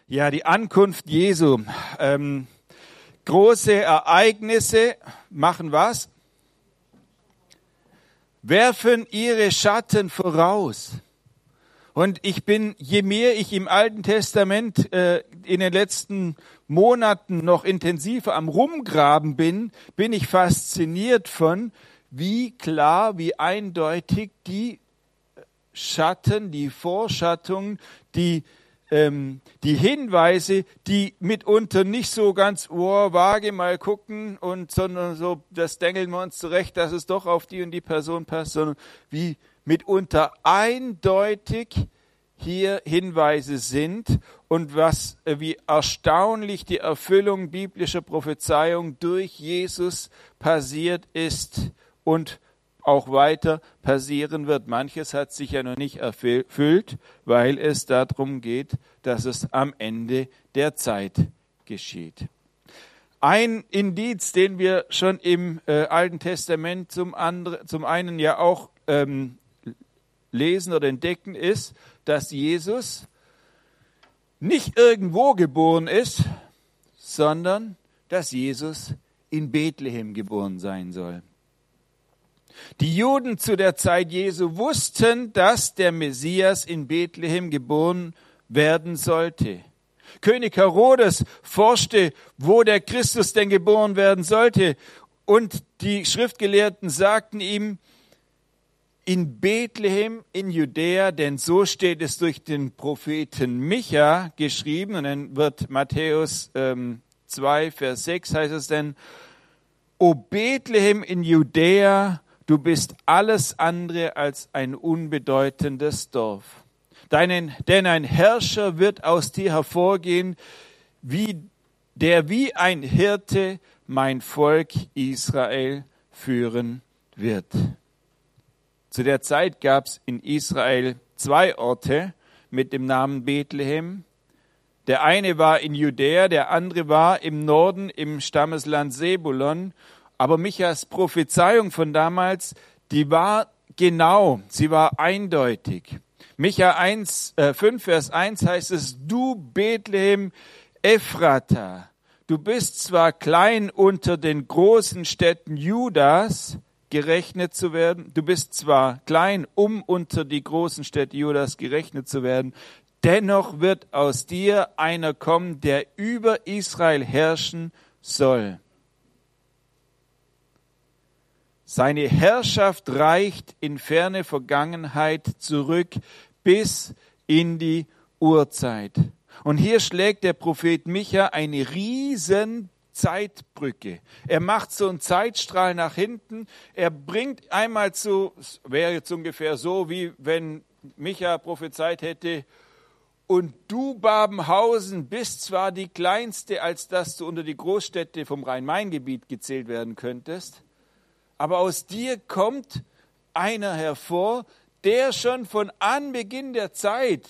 Ja, die Ankunft Jesu. Große Ereignisse machen was? Werfen ihre Schatten voraus. Und je mehr ich im Alten Testament in den letzten Monaten noch intensiver am Rumgraben bin ich fasziniert von, wie klar, wie eindeutig die Schatten, die Vorschattungen, die Hinweise, die mitunter nicht so ganz, vage mal gucken, sondern so, das dengeln wir uns zurecht, dass es doch auf die und die Person passt, sondern wie mitunter eindeutig hier Hinweise sind und wie erstaunlich die Erfüllung biblischer Prophezeiung durch Jesus passiert ist und auch weiter passieren wird. Manches hat sich ja noch nicht erfüllt, weil es darum geht, dass es am Ende der Zeit geschieht. Ein Indiz, den wir schon im Alten Testament zum einen ja auch lesen oder entdecken, ist, dass Jesus nicht irgendwo geboren ist, sondern dass Jesus in Bethlehem geboren sein soll. Die Juden zu der Zeit Jesu wussten, dass der Messias in Bethlehem geboren werden sollte. König Herodes forschte, wo der Christus denn geboren werden sollte. Und die Schriftgelehrten sagten ihm, in Bethlehem in Judäa, denn so steht es durch den Propheten Micha geschrieben. Und dann wird Matthäus 2, Vers 6 heißt es dann, O Bethlehem in Judäa, du bist alles andere als ein unbedeutendes Dorf. Denn ein Herrscher wird aus dir hervorgehen, der wie ein Hirte mein Volk Israel führen wird. Zu der Zeit gab es in Israel 2 Orte mit dem Namen Bethlehem. Der eine war in Judäa, der andere war im Norden im Stammesland Sebulon. Aber Michas Prophezeiung von damals, die war genau, sie war eindeutig. Micha 5, Vers 1 heißt es, du Bethlehem Ephrata, du bist zwar klein unter den großen Städten Judas gerechnet zu werden, du bist zwar klein, um unter die großen Städte Judas gerechnet zu werden, dennoch wird aus dir einer kommen, der über Israel herrschen soll. Seine Herrschaft reicht in ferne Vergangenheit zurück bis in die Urzeit. Und hier schlägt der Prophet Micha eine riesen Zeitbrücke. Er macht so einen Zeitstrahl nach hinten. Er bringt einmal wäre jetzt ungefähr so, wie wenn Micha prophezeit hätte, und du, Babenhausen, bist zwar die kleinste, als dass du unter die Großstädte vom Rhein-Main-Gebiet gezählt werden könntest, aber aus dir kommt einer hervor, der schon von Anbeginn der Zeit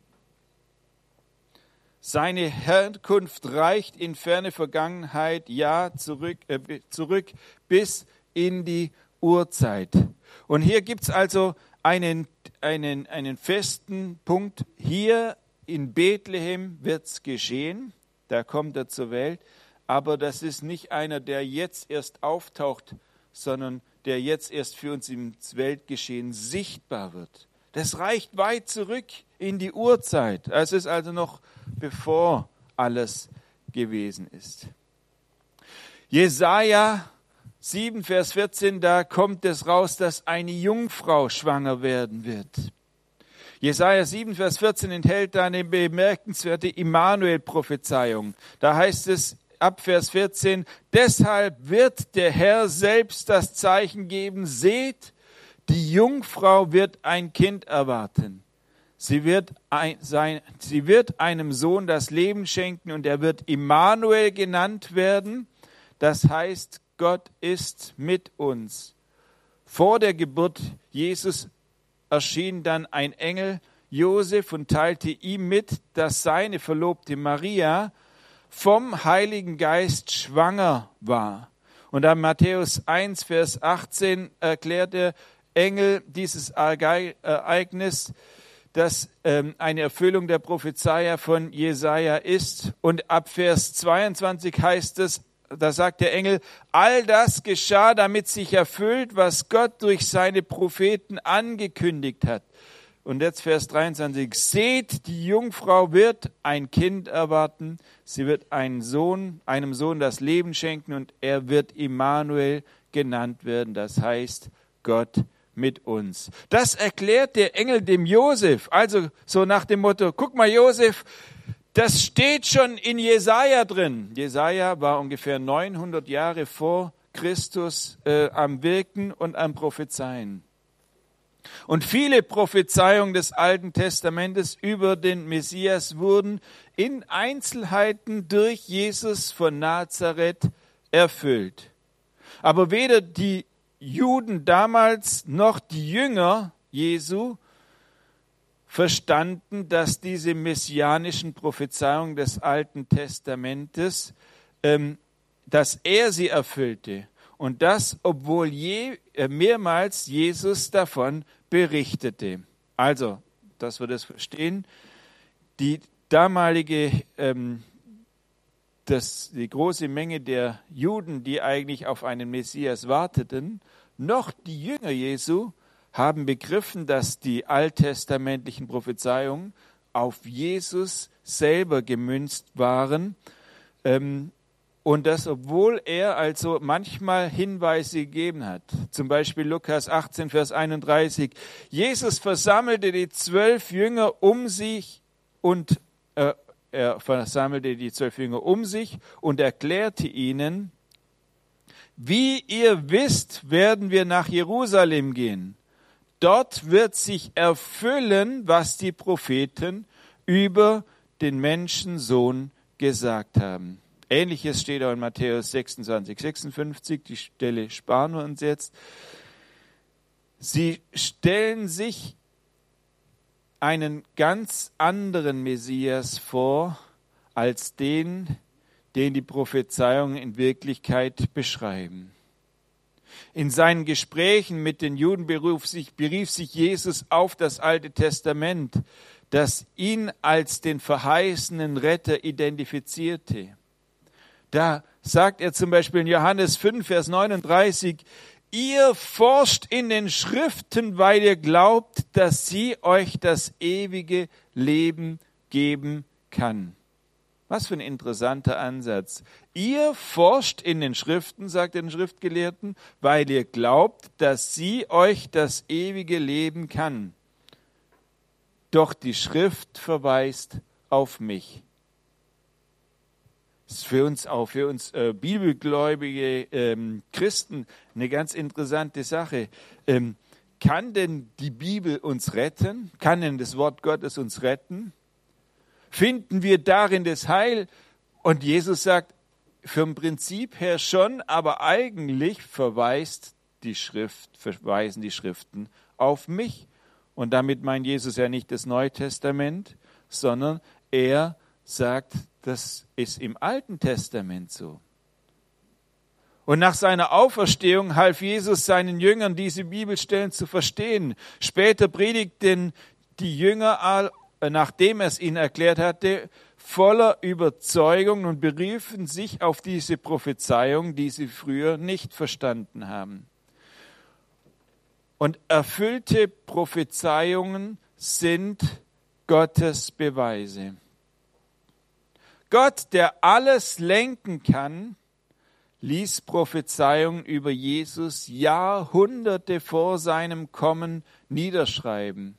seine Herkunft reicht in ferne Vergangenheit, ja, zurück bis in die Urzeit. Und hier gibt's also einen festen Punkt. Hier in Bethlehem wird's geschehen, da kommt er zur Welt, aber das ist nicht einer, der jetzt erst auftaucht, sondern der jetzt erst für uns im Weltgeschehen sichtbar wird. Das reicht weit zurück in die Urzeit. Es ist also noch bevor alles gewesen ist. Jesaja 7, Vers 14, da kommt es raus, dass eine Jungfrau schwanger werden wird. Jesaja 7, Vers 14 enthält da eine bemerkenswerte Immanuel-Prophezeiung. Da heißt es, ab Vers 14, deshalb wird der Herr selbst das Zeichen geben, seht, die Jungfrau wird ein Kind erwarten. Sie wird einem Sohn das Leben schenken und er wird Immanuel genannt werden. Das heißt, Gott ist mit uns. Vor der Geburt Jesus erschien dann ein Engel Josef und teilte ihm mit, dass seine Verlobte Maria vom Heiligen Geist schwanger war. Und an Matthäus 1, Vers 18 erklärt der Engel dieses Ereignis, das eine Erfüllung der Prophezeiung von Jesaja ist. Und ab Vers 22 heißt es, da sagt der Engel, all das geschah, damit sich erfüllt, was Gott durch seine Propheten angekündigt hat. Und jetzt Vers 23, seht, die Jungfrau wird ein Kind erwarten, sie wird einem Sohn das Leben schenken und er wird Immanuel genannt werden, das heißt Gott mit uns. Das erklärt der Engel dem Josef, also so nach dem Motto, guck mal Josef, das steht schon in Jesaja drin. Jesaja war ungefähr 900 Jahre vor Christus am Wirken und am Prophezeien. Und viele Prophezeiungen des Alten Testamentes über den Messias wurden in Einzelheiten durch Jesus von Nazareth erfüllt. Aber weder die Juden damals noch die Jünger Jesu verstanden, dass diese messianischen Prophezeiungen des Alten Testamentes, dass er sie erfüllte. Und das, obwohl mehrmals Jesus davon berichtete. Also, dass wir das verstehen, die große Menge der Juden, die eigentlich auf einen Messias warteten, noch die Jünger Jesu, haben begriffen, dass die alttestamentlichen Prophezeiungen auf Jesus selber gemünzt waren, und das, obwohl er also manchmal Hinweise gegeben hat. Zum Beispiel Lukas 18, Vers 31. Jesus versammelte die 12 Jünger um sich und erklärte ihnen, wie ihr wisst, werden wir nach Jerusalem gehen. Dort wird sich erfüllen, was die Propheten über den Menschensohn gesagt haben. Ähnliches steht auch in Matthäus 26, 56, die Stelle sparen wir uns jetzt. Sie stellen sich einen ganz anderen Messias vor, als den die Prophezeiungen in Wirklichkeit beschreiben. In seinen Gesprächen mit den Juden berief sich Jesus auf das Alte Testament, das ihn als den verheißenen Retter identifizierte. Da sagt er zum Beispiel in Johannes 5, Vers 39, ihr forscht in den Schriften, weil ihr glaubt, dass sie euch das ewige Leben geben kann. Was für ein interessanter Ansatz. Ihr forscht in den Schriften, sagt er den Schriftgelehrten, weil ihr glaubt, dass sie euch das ewige Leben kann. Doch die Schrift verweist auf mich. Das ist für uns bibelgläubige Christen eine ganz interessante Sache. Kann denn die Bibel uns retten? Kann denn das Wort Gottes uns retten? Finden wir darin das Heil? Und Jesus sagt, vom Prinzip her schon, aber eigentlich verweisen die Schriften auf mich. Und damit meint Jesus ja nicht das Neue Testament, sondern er sagt, das ist im Alten Testament so. Und nach seiner Auferstehung half Jesus seinen Jüngern, diese Bibelstellen zu verstehen. Später predigten die Jünger, nachdem er es ihnen erklärt hatte, voller Überzeugung und beriefen sich auf diese Prophezeiung, die sie früher nicht verstanden haben. Und erfüllte Prophezeiungen sind Gottes Beweise. Gott, der alles lenken kann, ließ Prophezeiungen über Jesus Jahrhunderte vor seinem Kommen niederschreiben.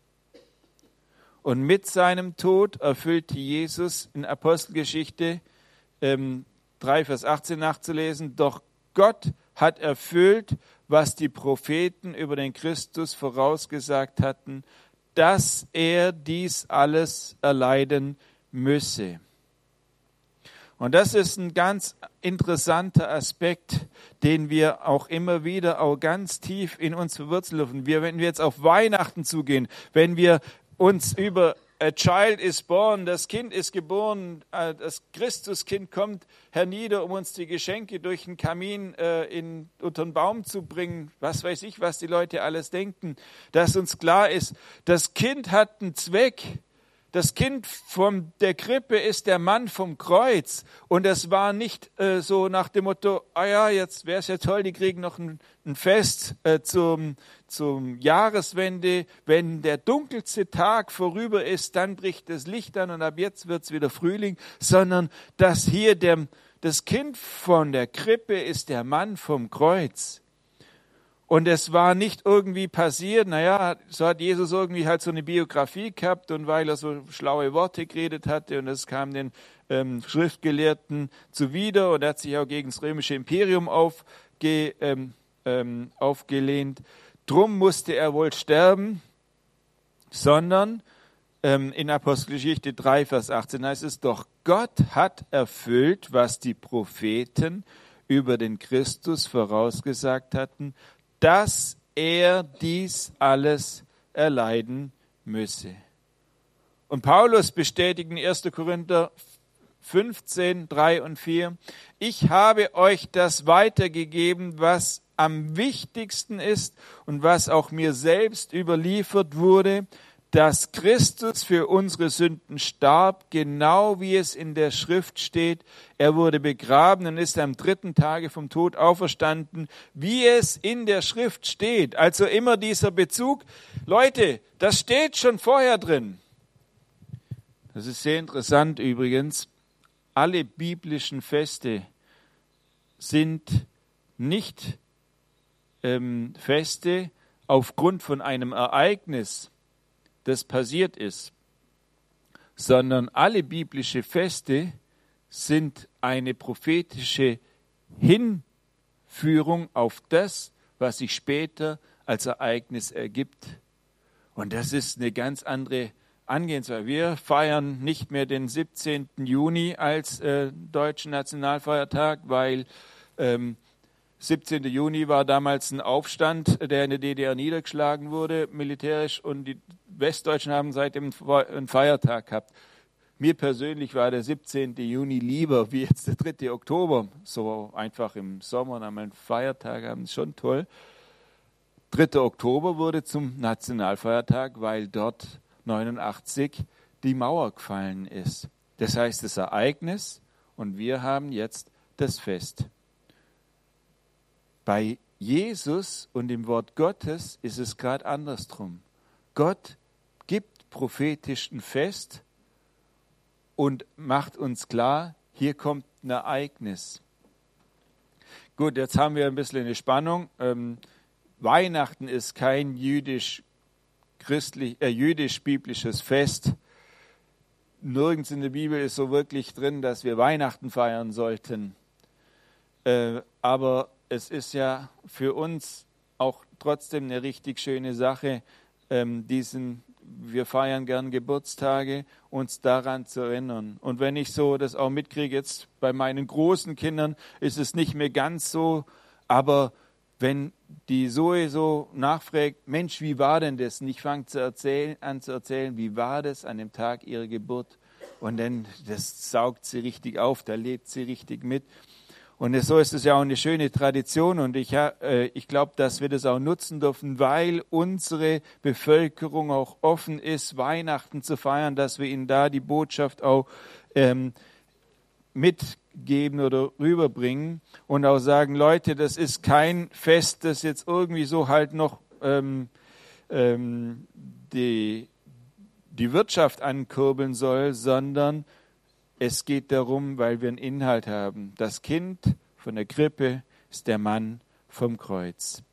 Und mit seinem Tod erfüllte Jesus in Apostelgeschichte 3, Vers 18 nachzulesen, doch Gott hat erfüllt, was die Propheten über den Christus vorausgesagt hatten, dass er dies alles erleiden müsse. Und das ist ein ganz interessanter Aspekt, den wir auch immer wieder auch ganz tief in uns verwurzeln dürfen. Wenn wir jetzt auf Weihnachten zugehen, wenn wir uns über a child is born, das Kind ist geboren, das Christuskind kommt hernieder, um uns die Geschenke durch den Kamin unter den Baum zu bringen. Was weiß ich, was die Leute alles denken. Dass uns klar ist, das Kind hat einen Zweck. Das Kind von der Krippe ist der Mann vom Kreuz. Und es war nicht so nach dem Motto, jetzt wäre es ja toll, die kriegen noch ein Fest zum Jahreswende. Wenn der dunkelste Tag vorüber ist, dann bricht das Licht an und ab jetzt wird es wieder Frühling. Sondern dass hier das Kind von der Krippe ist der Mann vom Kreuz. Und es war nicht irgendwie passiert, so hat Jesus irgendwie halt so eine Biografie gehabt und weil er so schlaue Worte geredet hatte und es kam den Schriftgelehrten zuwider und er hat sich auch gegen das römische Imperium aufgelehnt. Drum musste er wohl sterben, sondern in Apostelgeschichte 3, Vers 18 heißt es, doch Gott hat erfüllt, was die Propheten über den Christus vorausgesagt hatten, dass er dies alles erleiden müsse. Und Paulus bestätigt in 1. Korinther 15, 3 und 4, ich habe euch das weitergegeben, was am wichtigsten ist und was auch mir selbst überliefert wurde, dass Christus für unsere Sünden starb, genau wie es in der Schrift steht. Er wurde begraben und ist am 3. Tage vom Tod auferstanden, wie es in der Schrift steht. Also immer dieser Bezug. Leute, das steht schon vorher drin. Das ist sehr interessant übrigens. Alle biblischen Feste sind nicht Feste aufgrund von einem Ereignis, das passiert ist, sondern alle biblische Feste sind eine prophetische Hinführung auf das, was sich später als Ereignis ergibt. Und das ist eine ganz andere Angehensweise. Wir feiern nicht mehr den 17. Juni als deutschen Nationalfeiertag, weil 17. Juni war damals ein Aufstand, der in der DDR niedergeschlagen wurde, militärisch, und die Westdeutschen haben seitdem einen Feiertag gehabt. Mir persönlich war der 17. Juni lieber wie jetzt der 3. Oktober. So einfach im Sommer und einmal einen Feiertag haben, ist schon toll. 3. Oktober wurde zum Nationalfeiertag, weil dort 89 die Mauer gefallen ist. Das heißt, das Ereignis, und wir haben jetzt das Fest. Bei Jesus und dem Wort Gottes ist es gerade andersrum. Gott gibt prophetisch ein Fest und macht uns klar, hier kommt ein Ereignis. Gut, jetzt haben wir ein bisschen eine Spannung. Weihnachten ist kein jüdisch-biblisches Fest. Nirgends in der Bibel ist so wirklich drin, dass wir Weihnachten feiern sollten. Aber es ist ja für uns auch trotzdem eine richtig schöne Sache, wir feiern gern Geburtstage, uns daran zu erinnern. Und wenn ich so das auch mitkriege, jetzt bei meinen großen Kindern ist es nicht mehr ganz so, aber wenn die sowieso nachfragt, Mensch, wie war denn das? Und ich fange an zu erzählen, wie war das an dem Tag ihrer Geburt? Und dann, das saugt sie richtig auf, da lebt sie richtig mit. Und so ist es ja auch eine schöne Tradition und ich glaube, dass wir das auch nutzen dürfen, weil unsere Bevölkerung auch offen ist, Weihnachten zu feiern, dass wir ihnen da die Botschaft auch mitgeben oder rüberbringen und auch sagen, Leute, das ist kein Fest, das jetzt irgendwie so halt noch die Wirtschaft ankurbeln soll, sondern es geht darum, weil wir einen Inhalt haben. Das Kind von der Krippe ist der Mann vom Kreuz.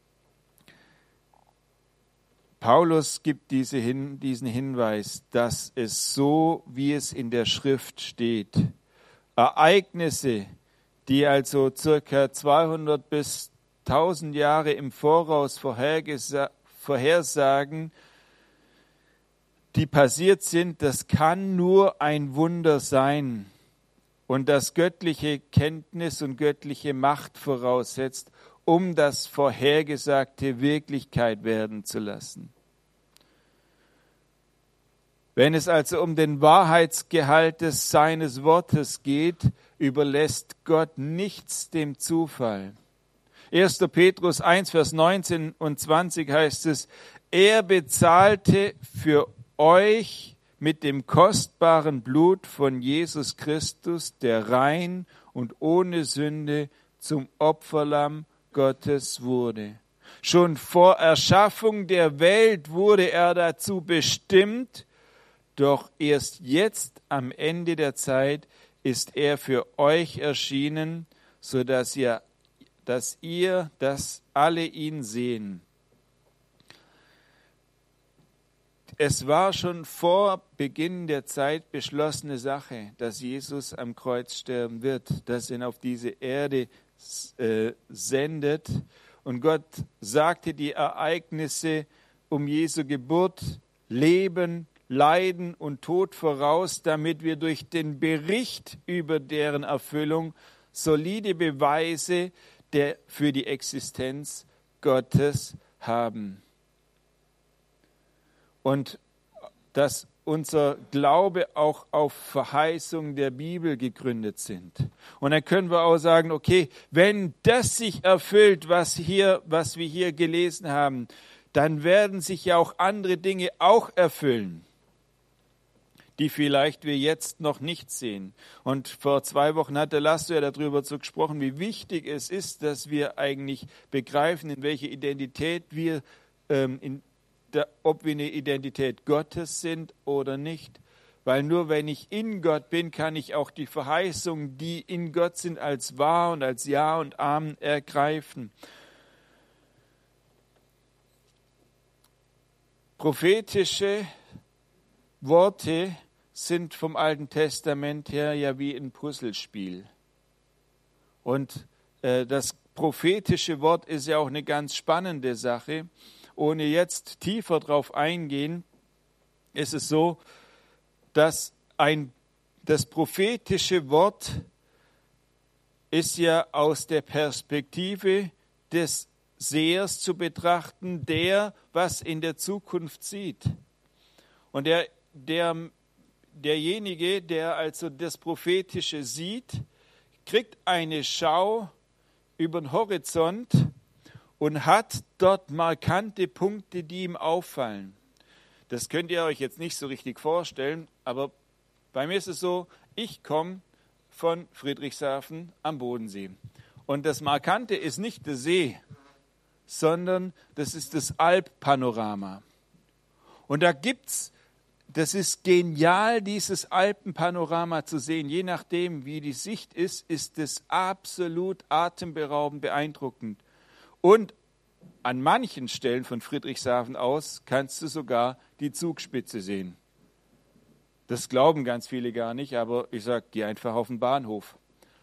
Paulus gibt diesen Hinweis, dass es so, wie es in der Schrift steht, Ereignisse, die also circa 200 bis 1000 Jahre im Voraus vorhersagen, die passiert sind, das kann nur ein Wunder sein und das göttliche Kenntnis und göttliche Macht voraussetzt, um das Vorhergesagte Wirklichkeit werden zu lassen. Wenn es also um den Wahrheitsgehalt seines Wortes geht, überlässt Gott nichts dem Zufall. 1. Petrus 1, Vers 19 und 20 heißt es, er bezahlte für euch mit dem kostbaren Blut von Jesus Christus, der rein und ohne Sünde zum Opferlamm Gottes wurde. Schon vor Erschaffung der Welt wurde er dazu bestimmt, doch erst jetzt am Ende der Zeit ist er für euch erschienen, so dass alle ihn sehen. Es war schon vor Beginn der Zeit beschlossene Sache, dass Jesus am Kreuz sterben wird, dass er ihn auf diese Erde sendet. Und Gott sagte die Ereignisse um Jesu Geburt, Leben, Leiden und Tod voraus, damit wir durch den Bericht über deren Erfüllung solide Beweise für die Existenz Gottes haben. Und dass unser Glaube auch auf Verheißungen der Bibel gegründet sind. Und dann können wir auch sagen, okay, wenn das sich erfüllt, was wir hier gelesen haben, dann werden sich ja auch andere Dinge auch erfüllen, die vielleicht wir jetzt noch nicht sehen. Und vor 2 Wochen hat der Lasso ja darüber gesprochen, wie wichtig es ist, dass wir eigentlich begreifen, in welche Identität wir, ob wir eine Identität Gottes sind oder nicht. Weil nur wenn ich in Gott bin, kann ich auch die Verheißungen, die in Gott sind, als wahr und als Ja und Amen ergreifen. Prophetische Worte sind vom Alten Testament her ja wie ein Puzzlespiel. Und das prophetische Wort ist ja auch eine ganz spannende Sache. Ohne jetzt tiefer drauf eingehen, ist es so, dass das prophetische Wort ist ja aus der Perspektive des Sehers zu betrachten, was in der Zukunft sieht. Und derjenige, der also das Prophetische sieht, kriegt eine Schau über den Horizont und hat dort markante Punkte, die ihm auffallen. Das könnt ihr euch jetzt nicht so richtig vorstellen, aber bei mir ist es so, ich komme von Friedrichshafen am Bodensee. Und das Markante ist nicht der See, sondern das ist das Alppanorama. Und das ist genial, dieses Alpenpanorama zu sehen. Je nachdem, wie die Sicht ist es absolut atemberaubend beeindruckend. Und an manchen Stellen von Friedrichshafen aus kannst du sogar die Zugspitze sehen. Das glauben ganz viele gar nicht, aber ich sage, geh einfach auf den Bahnhof.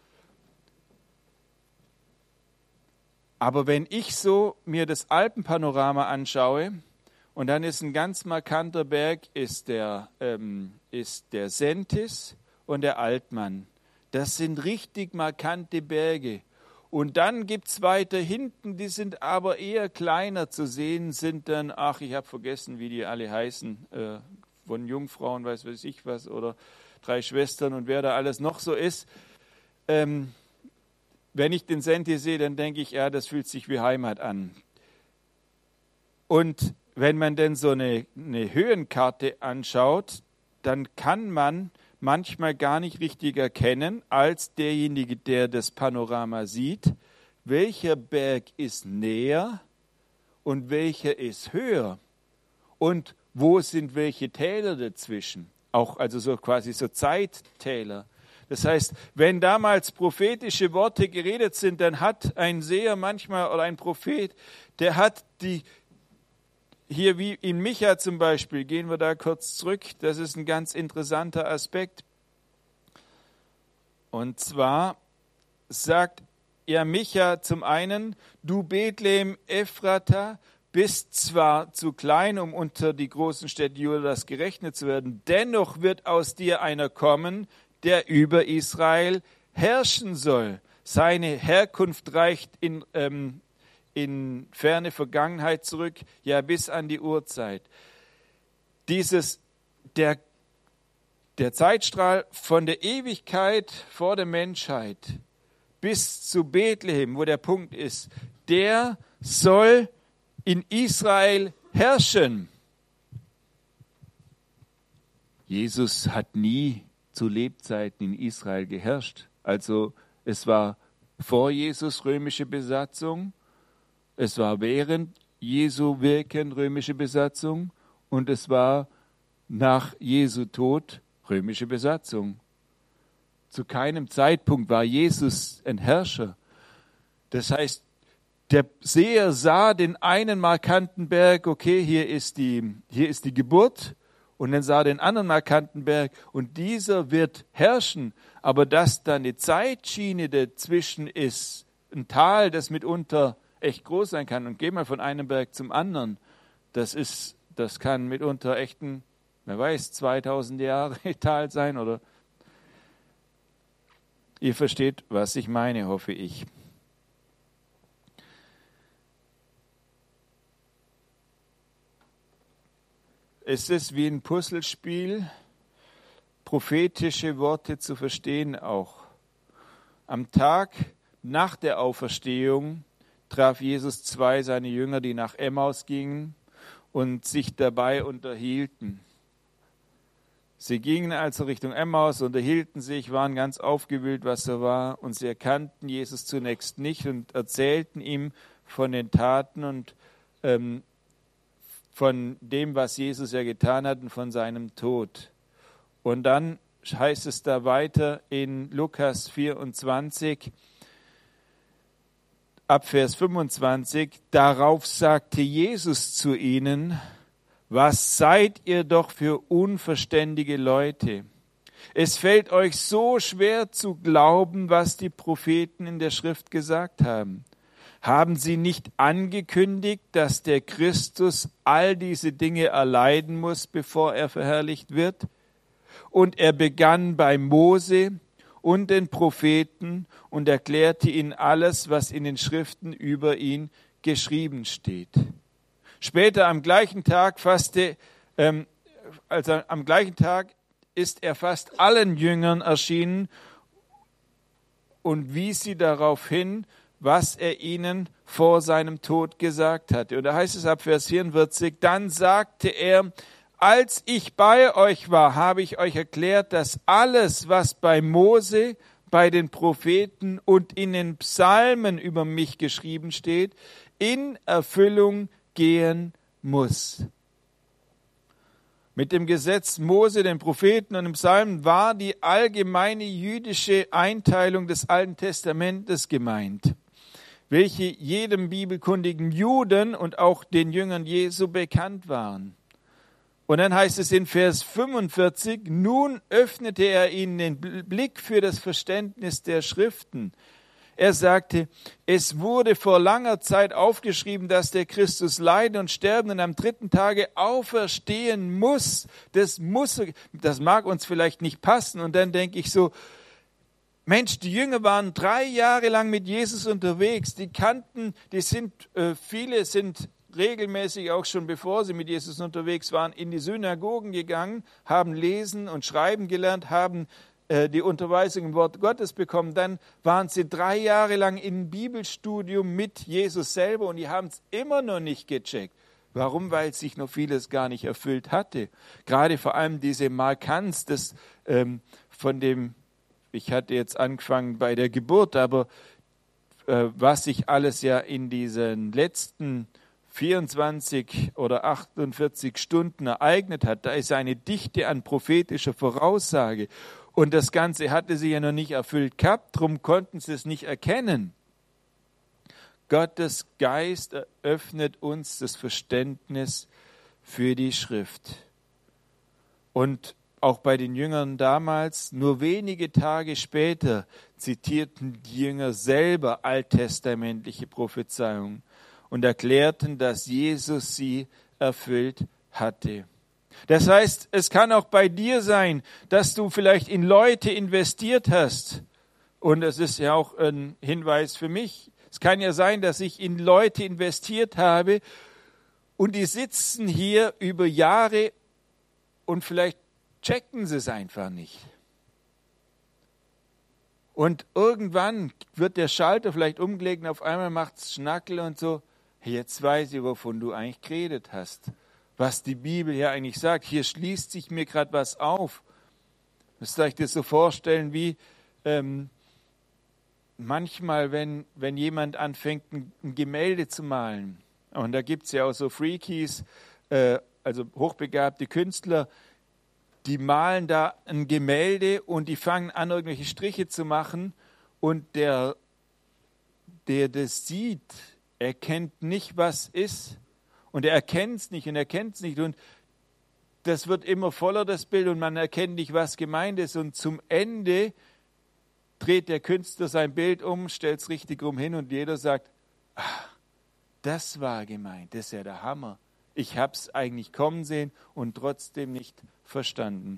Aber wenn ich so mir das Alpenpanorama anschaue, und dann ist ein ganz markanter Berg, ist der Sentis und der Altmann. Das sind richtig markante Berge. Und dann gibt es weiter hinten, die sind aber eher kleiner zu sehen, sind dann, ich habe vergessen, wie die alle heißen, von Jungfrauen, weiß ich was, oder 3 Schwestern und wer da alles noch so ist. Wenn ich den Sentis sehe, dann denke ich, ja, das fühlt sich wie Heimat an. Und wenn man denn so eine Höhenkarte anschaut, dann kann man manchmal gar nicht richtig erkennen, als derjenige, der das Panorama sieht, welcher Berg ist näher und welcher ist höher und wo sind welche Täler dazwischen. Auch also so quasi so Zeittäler. Das heißt, wenn damals prophetische Worte geredet sind, dann hat ein Seher manchmal oder ein Prophet, der hat hier wie in Micha zum Beispiel, gehen wir da kurz zurück, das ist ein ganz interessanter Aspekt. Und zwar sagt Micha zum einen, du Bethlehem Ephrata bist zwar zu klein, um unter die großen Städte Judas gerechnet zu werden, dennoch wird aus dir einer kommen, der über Israel herrschen soll. Seine Herkunft reicht in ferne Vergangenheit zurück, ja bis an die Urzeit. Dieses der Zeitstrahl von der Ewigkeit vor der Menschheit bis zu Bethlehem, wo der Punkt ist, der soll in Israel herrschen. Jesus hat nie zu Lebzeiten in Israel geherrscht. Also es war vor Jesus römische Besatzung, es war während Jesu Wirken römische Besatzung und es war nach Jesu Tod römische Besatzung. Zu keinem Zeitpunkt war Jesus ein Herrscher. Das heißt, der Seher sah den einen markanten Berg, okay, hier ist die Geburt, und dann sah den anderen markanten Berg und dieser wird herrschen, aber dass da eine Zeitschiene dazwischen ist, ein Tal, das mitunter echt groß sein kann und geh mal von einem Berg zum anderen, das kann mitunter echt ein, wer weiß, 2000 Jahre Tal sein oder ihr versteht, was ich meine, hoffe ich. Es ist wie ein Puzzlespiel, prophetische Worte zu verstehen auch. Am Tag nach der Auferstehung traf Jesus 2 seine Jünger, die nach Emmaus gingen und sich dabei unterhielten. Sie gingen also Richtung Emmaus, unterhielten sich, waren ganz aufgewühlt, was so war, und sie erkannten Jesus zunächst nicht und erzählten ihm von den Taten und von dem, was Jesus ja getan hat und von seinem Tod. Und dann heißt es da weiter in Lukas 24, ab Vers 25, darauf sagte Jesus zu ihnen, was seid ihr doch für unverständige Leute? Es fällt euch so schwer zu glauben, was die Propheten in der Schrift gesagt haben. Haben sie nicht angekündigt, dass der Christus all diese Dinge erleiden muss, bevor er verherrlicht wird? Und er begann bei Mose und den Propheten und erklärte ihnen alles, was in den Schriften über ihn geschrieben steht. Später am gleichen Tag ist er fast allen Jüngern erschienen und wies sie darauf hin, was er ihnen vor seinem Tod gesagt hatte. Und da heißt es ab Vers 44, dann sagte er, als ich bei euch war, habe ich euch erklärt, dass alles, was bei Mose, bei den Propheten und in den Psalmen über mich geschrieben steht, in Erfüllung gehen muss. Mit dem Gesetz Mose, den Propheten und den Psalmen war die allgemeine jüdische Einteilung des Alten Testamentes gemeint, welche jedem bibelkundigen Juden und auch den Jüngern Jesu bekannt waren. Und dann heißt es in Vers 45, nun öffnete er ihnen den Blick für das Verständnis der Schriften. Er sagte, es wurde vor langer Zeit aufgeschrieben, dass der Christus leiden und sterben und am 3. Tage auferstehen muss. Das mag uns vielleicht nicht passen. Und dann denke ich so, Mensch, die Jünger waren 3 Jahre lang mit Jesus unterwegs. Die kannten, viele sind regelmäßig auch schon bevor sie mit Jesus unterwegs waren, in die Synagogen gegangen, haben lesen und schreiben gelernt, haben die Unterweisung im Wort Gottes bekommen. Dann waren sie 3 Jahre lang im Bibelstudium mit Jesus selber und die haben es immer noch nicht gecheckt. Warum? Weil sich noch vieles gar nicht erfüllt hatte. Gerade vor allem diese Markanz von dem, ich hatte jetzt angefangen bei der Geburt, aber was sich alles ja in diesen letzten 24 oder 48 Stunden ereignet hat, da ist eine Dichte an prophetischer Voraussage. Und das Ganze hatte sie ja noch nicht erfüllt gehabt, darum konnten sie es nicht erkennen. Gottes Geist eröffnet uns das Verständnis für die Schrift. Und auch bei den Jüngern damals, nur wenige Tage später, zitierten die Jünger selber alttestamentliche Prophezeiungen und erklärten, dass Jesus sie erfüllt hatte. Das heißt, es kann auch bei dir sein, dass du vielleicht in Leute investiert hast. Und es ist ja auch ein Hinweis für mich. Es kann ja sein, dass ich in Leute investiert habe und die sitzen hier über Jahre und vielleicht checkten sie es einfach nicht. Und irgendwann wird der Schalter vielleicht umgelegt und auf einmal macht es Schnackel und so. Jetzt weiß ich, wovon du eigentlich geredet hast. Was die Bibel hier eigentlich sagt. Hier schließt sich mir gerade was auf. Müsst ihr euch das so vorstellen, wie manchmal, wenn jemand anfängt, ein Gemälde zu malen. Und da gibt es ja auch so Freakies, also hochbegabte Künstler, die malen da ein Gemälde und die fangen an, irgendwelche Striche zu machen. Und der das sieht, erkennt nicht, was ist. Und er erkennt es nicht und erkennt es nicht. Und das wird immer voller, das Bild, und man erkennt nicht, was gemeint ist. Und zum Ende dreht der Künstler sein Bild um, stellt es richtig rum hin und jeder sagt, das war gemeint, das ist ja der Hammer. Ich habe es eigentlich kommen sehen und trotzdem nicht verstanden.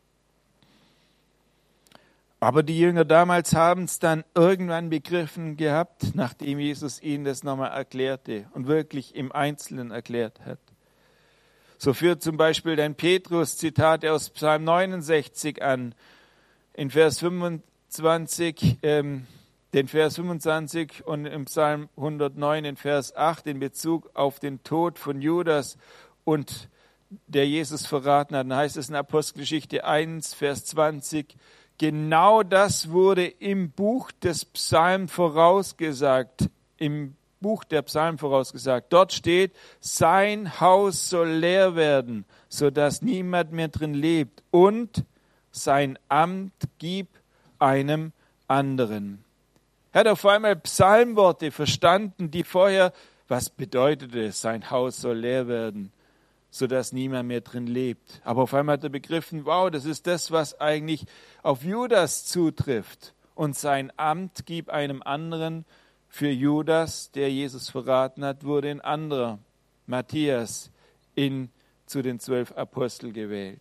Aber die Jünger damals haben es dann irgendwann begriffen gehabt, nachdem Jesus ihnen das nochmal erklärte und wirklich im Einzelnen erklärt hat. So führt zum Beispiel dann Petrus Zitate aus Psalm 69 an, in Vers 25, den Vers 25 und im Psalm 109 in Vers 8 in Bezug auf den Tod von Judas und der Jesus verraten hat. Dann heißt es in Apostelgeschichte 1, Vers 20, genau das wurde im Buch des Psalm vorausgesagt, im Buch der Psalm vorausgesagt. Dort steht, sein Haus soll leer werden, sodass niemand mehr drin lebt, und sein Amt gib einem anderen. Er hat auf einmal Psalmworte verstanden, die vorher, was bedeutete es, sein Haus soll leer werden, sodass niemand mehr drin lebt. Aber auf einmal hat er begriffen, wow, das ist das, was eigentlich auf Judas zutrifft. Und sein Amt gib einem anderen. Für Judas, der Jesus verraten hat, wurde ein anderer, Matthias, zu den 12 Aposteln gewählt.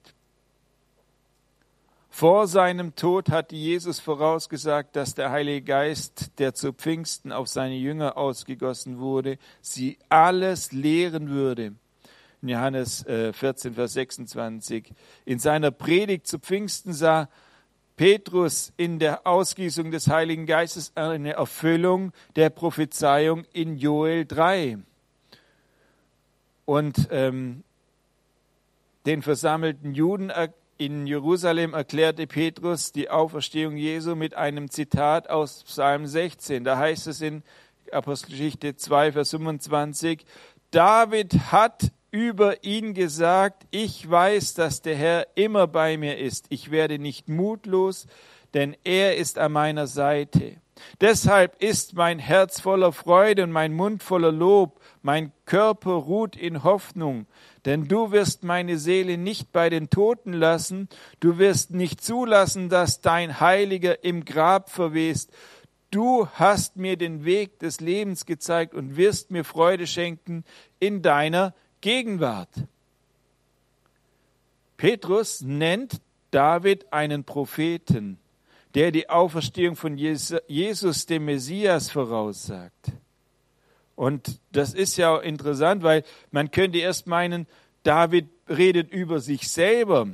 Vor seinem Tod hatte Jesus vorausgesagt, dass der Heilige Geist, der zu Pfingsten auf seine Jünger ausgegossen wurde, sie alles lehren würde. In Johannes 14, Vers 26. In seiner Predigt zu Pfingsten sah Petrus in der Ausgießung des Heiligen Geistes eine Erfüllung der Prophezeiung in Joel 3. Und den versammelten Juden in Jerusalem erklärte Petrus die Auferstehung Jesu mit einem Zitat aus Psalm 16. Da heißt es in Apostelgeschichte 2, Vers 25, David hat über ihn gesagt, ich weiß, dass der Herr immer bei mir ist. Ich werde nicht mutlos, denn er ist an meiner Seite. Deshalb ist mein Herz voller Freude und mein Mund voller Lob. Mein Körper ruht in Hoffnung, denn du wirst meine Seele nicht bei den Toten lassen. Du wirst nicht zulassen, dass dein Heiliger im Grab verwest. Du hast mir den Weg des Lebens gezeigt und wirst mir Freude schenken in deiner Gegenwart. Petrus nennt David einen Propheten, der die Auferstehung von Jesus, dem Messias, voraussagt. Und das ist ja auch interessant, weil man könnte erst meinen, David redet über sich selber.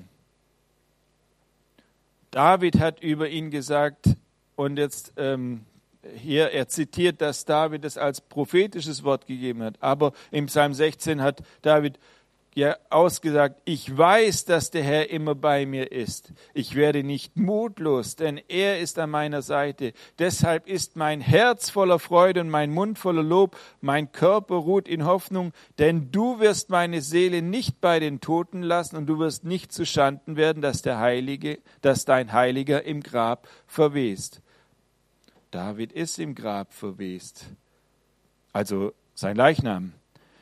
David hat über ihn gesagt, und jetzt hier, er zitiert, dass David es als prophetisches Wort gegeben hat. Aber im Psalm 16 hat David ja ausgesagt, ich weiß, dass der Herr immer bei mir ist. Ich werde nicht mutlos, denn er ist an meiner Seite. Deshalb ist mein Herz voller Freude und mein Mund voller Lob. Mein Körper ruht in Hoffnung, denn du wirst meine Seele nicht bei den Toten lassen und du wirst nicht zu Schanden werden, dass dein Heiliger im Grab verwest. David ist im Grab verwest, also sein Leichnam.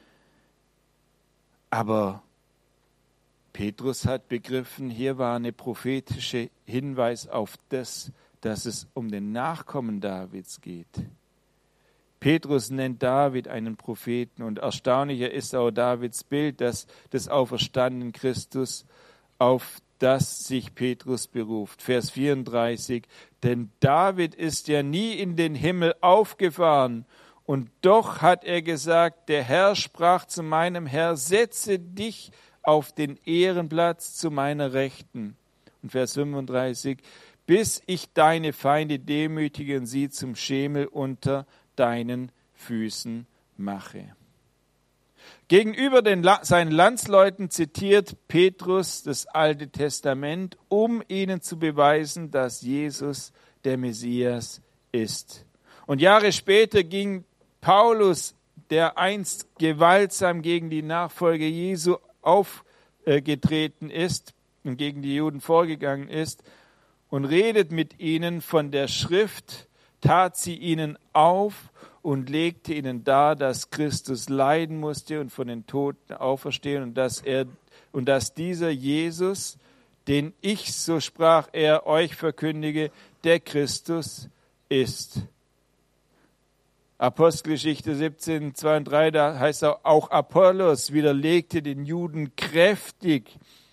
Aber Petrus hat begriffen, hier war eine prophetische Hinweis auf das, dass es um den Nachkommen Davids geht. Petrus nennt David einen Propheten und erstaunlicher ist auch Davids Bild, dass des auferstandenen Christus, auf das sich Petrus beruft. Vers 34, denn David ist ja nie in den Himmel aufgefahren, und doch hat er gesagt, der Herr sprach zu meinem Herr, setze dich auf den Ehrenplatz zu meiner Rechten. Und Vers 35, bis ich deine Feinde demütige und sie zum Schemel unter deinen Füßen mache. Gegenüber seinen Landsleuten zitiert Petrus das Alte Testament, um ihnen zu beweisen, dass Jesus der Messias ist. Und Jahre später ging Paulus, der einst gewaltsam gegen die Nachfolger Jesu aufgetreten ist und gegen die Juden vorgegangen ist, und redet mit ihnen von der Schrift, tat sie ihnen auf und legte ihnen dar, dass Christus leiden musste und von den Toten auferstehen und dass dieser Jesus, den ich, so sprach er, euch verkündige, der Christus ist. Apostelgeschichte 17, 2 und 3, da heißt auch Apollos widerlegte die Juden kräftig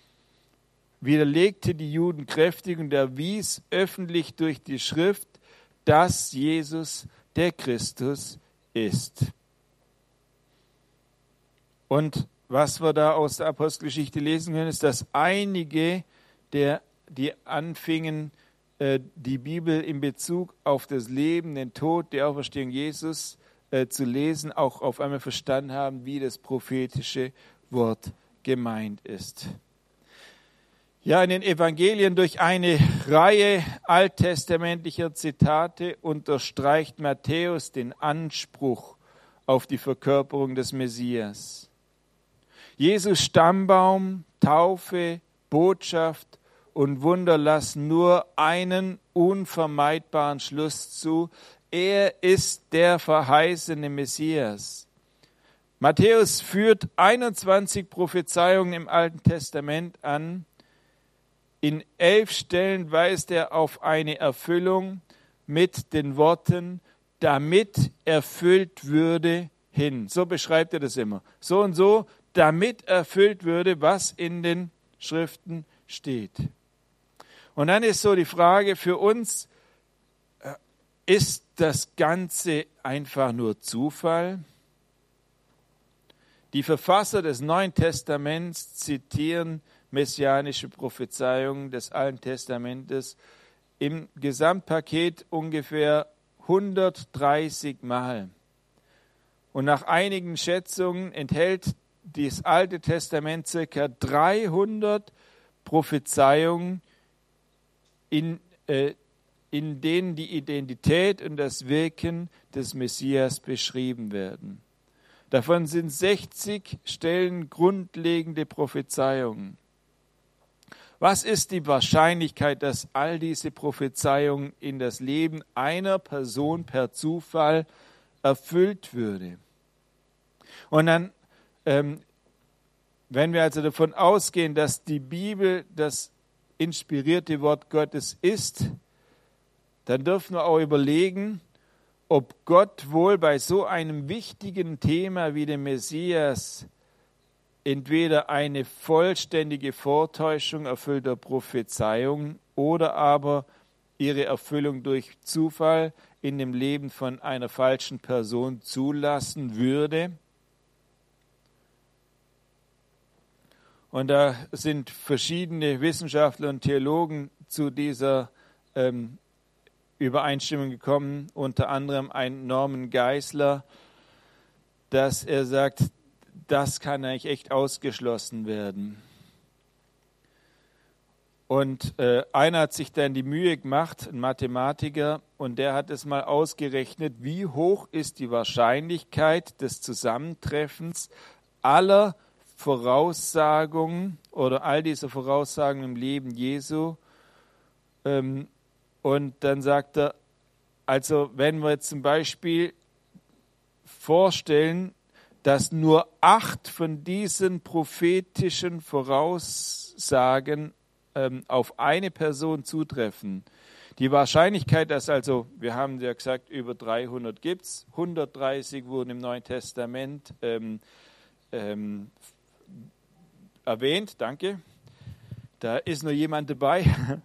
und erwies öffentlich durch die Schrift, dass Jesus der Christus ist. Und was wir da aus der Apostelgeschichte lesen können, ist, dass einige, die anfingen, die Bibel in Bezug auf das Leben, den Tod, die Auferstehung Jesus zu lesen, auch auf einmal verstanden haben, wie das prophetische Wort gemeint ist. Ja, in den Evangelien durch eine Reihe alttestamentlicher Zitate unterstreicht Matthäus den Anspruch auf die Verkörperung des Messias. Jesus Stammbaum, Taufe, Botschaft und Wunder lassen nur einen unvermeidbaren Schluss zu. Er ist der verheißene Messias. Matthäus führt 21 Prophezeiungen im Alten Testament an. In 11 Stellen weist er auf eine Erfüllung mit den Worten, damit erfüllt würde, hin. So beschreibt er das immer. So und so, damit erfüllt würde, was in den Schriften steht. Und dann ist so die Frage für uns, ist das Ganze einfach nur Zufall? Die Verfasser des Neuen Testaments zitieren messianische Prophezeiungen des Alten Testamentes im Gesamtpaket ungefähr 130 Mal. Und nach einigen Schätzungen enthält das Alte Testament ca. 300 Prophezeiungen, in denen die Identität und das Wirken des Messias beschrieben werden. Davon sind 60 Stellen grundlegende Prophezeiungen. Was ist die Wahrscheinlichkeit, dass all diese Prophezeiungen in das Leben einer Person per Zufall erfüllt würde? Und dann, wenn wir also davon ausgehen, dass die Bibel das inspirierte Wort Gottes ist, dann dürfen wir auch überlegen, ob Gott wohl bei so einem wichtigen Thema wie dem Messias entweder eine vollständige Vortäuschung erfüllter Prophezeiung oder aber ihre Erfüllung durch Zufall in dem Leben von einer falschen Person zulassen würde. Und da sind verschiedene Wissenschaftler und Theologen zu dieser Übereinstimmung gekommen, unter anderem ein Norman Geisler, dass er sagt, das kann eigentlich echt ausgeschlossen werden. Und einer hat sich dann die Mühe gemacht, ein Mathematiker, und der hat es mal ausgerechnet, wie hoch ist die Wahrscheinlichkeit des Zusammentreffens aller Voraussagungen oder all dieser Voraussagen im Leben Jesu. Und dann sagt er, also wenn wir jetzt zum Beispiel vorstellen, dass nur 8 von diesen prophetischen Voraussagen auf eine Person zutreffen. Die Wahrscheinlichkeit, dass also, wir haben ja gesagt, über 300 gibt es, 130 wurden im Neuen Testament erwähnt, danke. Da ist noch jemand dabei.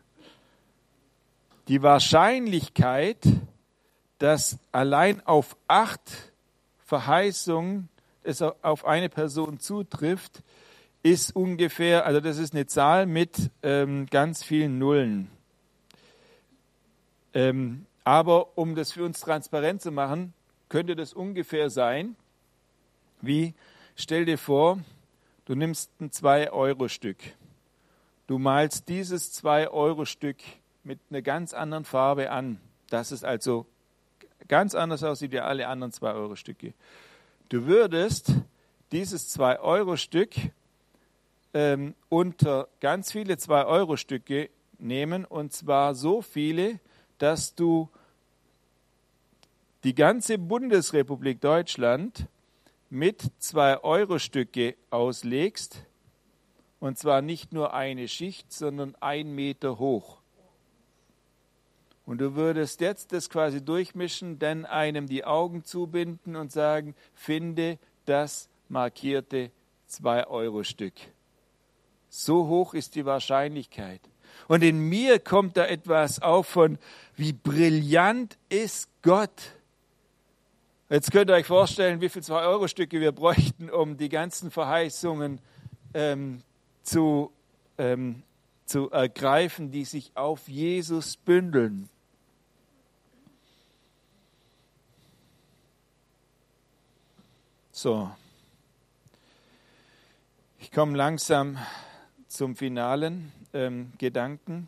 Die Wahrscheinlichkeit, dass allein auf 8 Verheißungen es auf eine Person zutrifft, ist ungefähr, also das ist eine Zahl mit ganz vielen Nullen. Aber um das für uns transparent zu machen, könnte das ungefähr sein, wie, stell dir vor, du nimmst ein 2-Euro-Stück. Du malst dieses 2-Euro-Stück mit einer ganz anderen Farbe an, dass es also ganz anders aussieht wie alle anderen 2-Euro-Stücke. Du würdest dieses 2-Euro-Stück unter ganz viele 2-Euro-Stücke nehmen, und zwar so viele, dass du die ganze Bundesrepublik Deutschland mit 2-Euro-Stücke auslegst, und zwar nicht nur eine Schicht, sondern 1 Meter hoch. Und du würdest jetzt das quasi durchmischen, dann einem die Augen zubinden und sagen, finde das markierte 2-Euro-Stück. So hoch ist die Wahrscheinlichkeit. Und in mir kommt da etwas auf von, wie brillant ist Gott. Jetzt könnt ihr euch vorstellen, wie viele 2-Euro-Stücke wir bräuchten, um die ganzen Verheißungen zu ergreifen, die sich auf Jesus bündeln. So, ich komme langsam zum finalen Gedanken.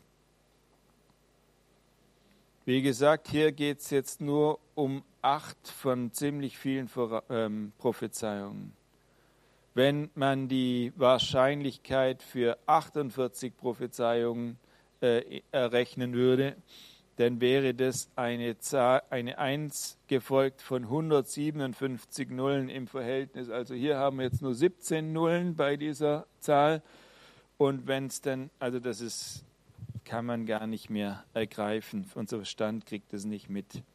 Wie gesagt, hier geht es jetzt nur um 8 von ziemlich vielen Prophezeiungen. Wenn man die Wahrscheinlichkeit für 48 Prophezeiungen errechnen würde, dann wäre das eine 1 gefolgt von 157 Nullen im Verhältnis. Also hier haben wir jetzt nur 17 Nullen bei dieser Zahl. Und wenn es dann, also das ist, kann man gar nicht mehr ergreifen. Unser Verstand kriegt das nicht mit.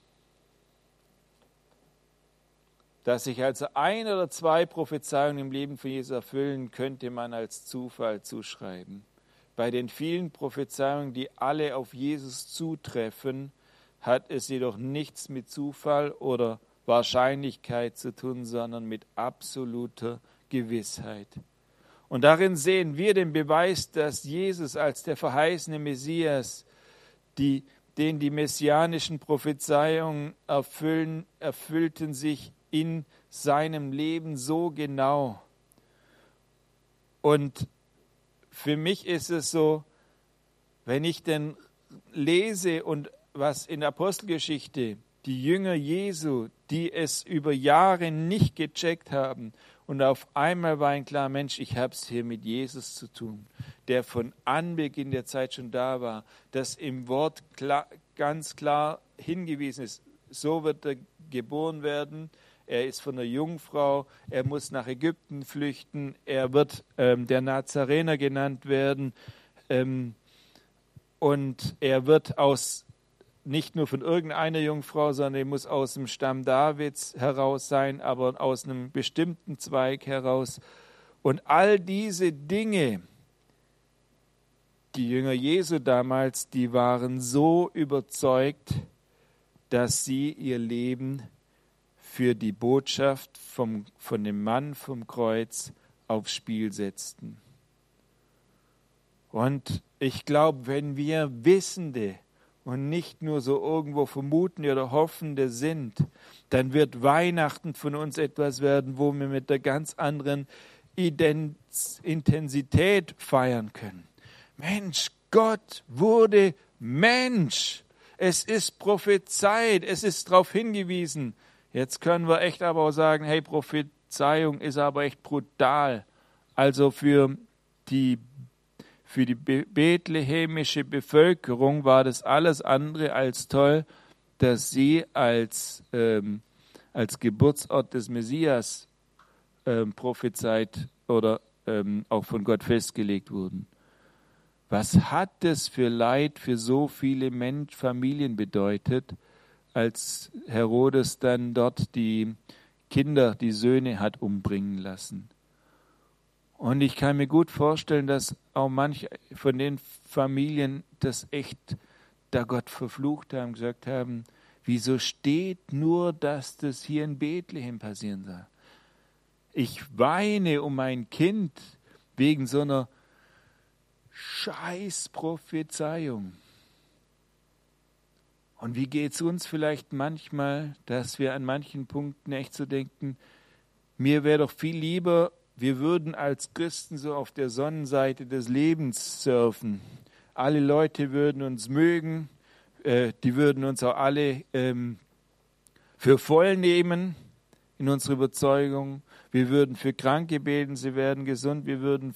Dass sich also 1 oder 2 Prophezeiungen im Leben von Jesus erfüllen, könnte man als Zufall zuschreiben. Bei den vielen Prophezeiungen, die alle auf Jesus zutreffen, hat es jedoch nichts mit Zufall oder Wahrscheinlichkeit zu tun, sondern mit absoluter Gewissheit. Und darin sehen wir den Beweis, dass Jesus als der verheißene Messias, den die messianischen Prophezeiungen erfüllten sich in seinem Leben so genau. Und für mich ist es so, wenn ich denn lese und was in der Apostelgeschichte die Jünger Jesu, die es über Jahre nicht gecheckt haben, und auf einmal war ein klarer Mensch, ich habe es hier mit Jesus zu tun, der von Anbeginn der Zeit schon da war, dass im Wort ganz klar hingewiesen ist, so wird er geboren werden, er ist von der Jungfrau, er muss nach Ägypten flüchten, er wird der Nazarener genannt werden und er wird nicht nur von irgendeiner Jungfrau, sondern er muss aus dem Stamm Davids heraus sein, aber aus einem bestimmten Zweig heraus. Und all diese Dinge, die Jünger Jesu damals, die waren so überzeugt, dass sie ihr Leben für die Botschaft von dem Mann vom Kreuz aufs Spiel setzten. Und ich glaube, wenn wir Wissende und nicht nur so irgendwo Vermutende oder Hoffende sind, dann wird Weihnachten von uns etwas werden, wo wir mit einer ganz anderen Intensität feiern können. Mensch, Gott wurde Mensch. Es ist prophezeit, es ist darauf hingewiesen. Jetzt können wir echt aber auch sagen, hey, Prophezeiung ist aber echt brutal. Also für die bethlehemische Bevölkerung war das alles andere als toll, dass sie als Geburtsort des Messias prophezeit oder auch von Gott festgelegt wurden. Was hat das für Leid für so viele Familien bedeutet, als Herodes dann dort die Kinder, die Söhne hat umbringen lassen? Und ich kann mir gut vorstellen, dass auch manche von den Familien das echt, da Gott verflucht haben, gesagt haben, wieso steht nur, dass das hier in Bethlehem passieren soll? Ich weine um mein Kind wegen so einer Scheiß-Prophezeiung. Und wie geht es uns vielleicht manchmal, dass wir an manchen Punkten echt so denken, mir wäre doch viel lieber, wir würden als Christen so auf der Sonnenseite des Lebens surfen. Alle Leute würden uns mögen, die würden uns auch alle für voll nehmen in unserer Überzeugung. Wir würden für Kranke beten, sie werden gesund. Wir würden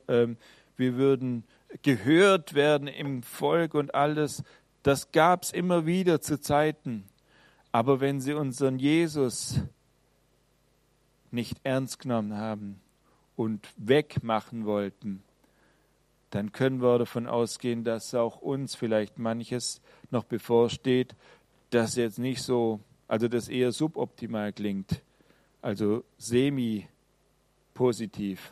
gehört werden im Volk und alles. Das gab es immer wieder zu Zeiten. Aber wenn sie unseren Jesus nicht ernst genommen haben und wegmachen wollten, dann können wir davon ausgehen, dass auch uns vielleicht manches noch bevorsteht, das jetzt nicht so, also das eher suboptimal klingt, also semi-positiv.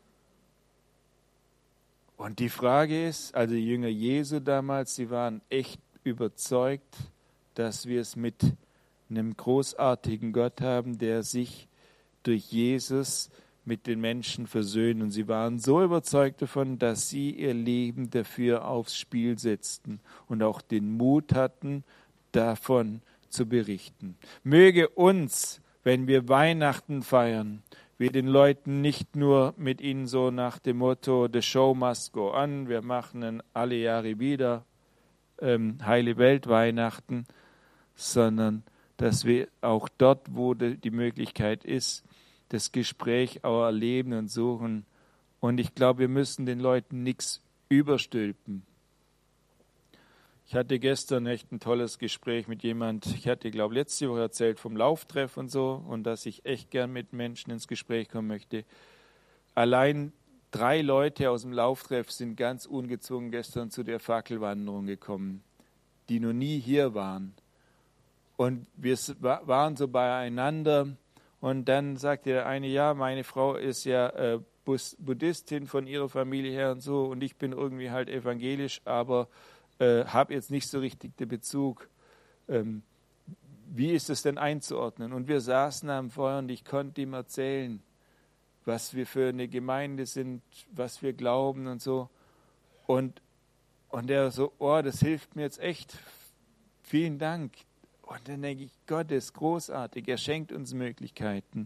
Und die Frage ist, also die Jünger Jesu damals, sie waren echt überzeugt, dass wir es mit einem großartigen Gott haben, der sich durch Jesus mit den Menschen versöhnt. Und sie waren so überzeugt davon, dass sie ihr Leben dafür aufs Spiel setzten und auch den Mut hatten, davon zu berichten. Möge uns, wenn wir Weihnachten feiern, wir den Leuten nicht nur mit ihnen so nach dem Motto, the show must go on, wir machen alle Jahre wieder heile Welt Weihnachten, sondern dass wir auch dort, wo die Möglichkeit ist, das Gespräch auch erleben und suchen. Und ich glaube, wir müssen den Leuten nichts überstülpen. Ich hatte gestern echt ein tolles Gespräch mit jemand. Ich hatte, glaube ich, letzte Woche erzählt vom Lauftreff und so und dass ich echt gern mit Menschen ins Gespräch kommen möchte. Allein 3 Leute aus dem Lauftreff sind ganz ungezwungen gestern zu der Fackelwanderung gekommen, die noch nie hier waren. Und wir waren so beieinander und dann sagte der eine, ja, meine Frau ist ja Buddhistin von ihrer Familie her und so und ich bin irgendwie halt evangelisch, aber habe jetzt nicht so richtig den Bezug. Wie ist es denn einzuordnen? Und wir saßen am Feuer und ich konnte ihm erzählen, was wir für eine Gemeinde sind, was wir glauben und so. Und er so, oh, das hilft mir jetzt echt. Vielen Dank. Und dann denke ich, Gott ist großartig. Er schenkt uns Möglichkeiten.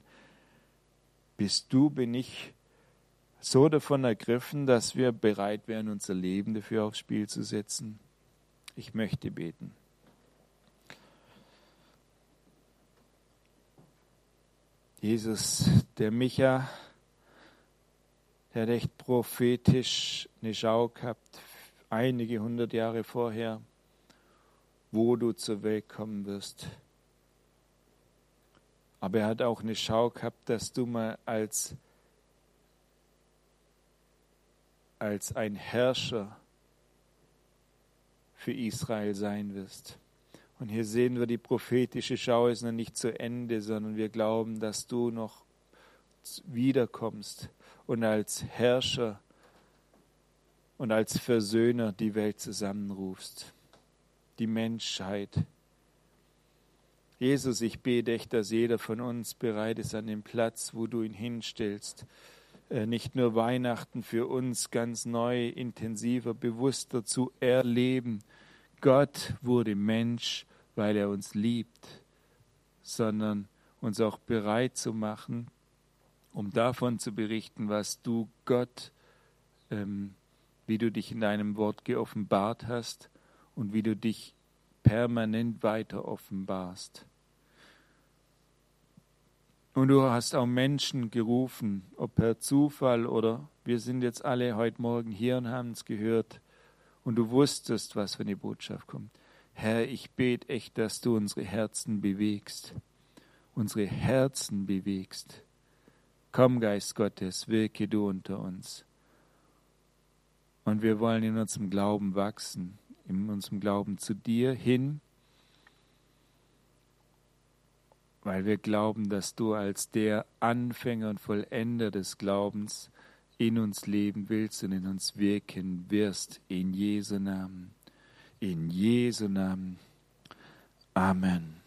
Bin ich so davon ergriffen, dass wir bereit wären, unser Leben dafür aufs Spiel zu setzen. Ich möchte beten. Jesus, der Micha, der hat echt prophetisch eine Schau gehabt, einige 100 Jahre vorher, wo du zur Welt kommen wirst. Aber er hat auch eine Schau gehabt, dass du mal als ein Herrscher für Israel sein wirst. Und hier sehen wir, die prophetische Schau ist noch nicht zu Ende, sondern wir glauben, dass du noch wiederkommst und als Herrscher und als Versöhner die Welt zusammenrufst, die Menschheit. Jesus, ich bete echt, dass jeder von uns bereit ist an dem Platz, wo du ihn hinstellst, nicht nur Weihnachten für uns ganz neu, intensiver, bewusster zu erleben. Gott wurde Mensch, weil er uns liebt, sondern uns auch bereit zu machen, um davon zu berichten, was du, Gott, wie du dich in deinem Wort geoffenbart hast und wie du dich permanent weiter offenbarst. Und du hast auch Menschen gerufen, ob per Zufall oder wir sind jetzt alle heute Morgen hier und haben es gehört und du wusstest, was für eine Botschaft kommt. Herr, ich bete echt, dass du unsere Herzen bewegst. Unsere Herzen bewegst. Komm, Geist Gottes, wirke du unter uns. Und wir wollen in unserem Glauben wachsen, in unserem Glauben zu dir hin, weil wir glauben, dass du als der Anfänger und Vollender des Glaubens in uns leben willst und in uns wirken wirst. In Jesu Namen. In Jesu Namen. Amen.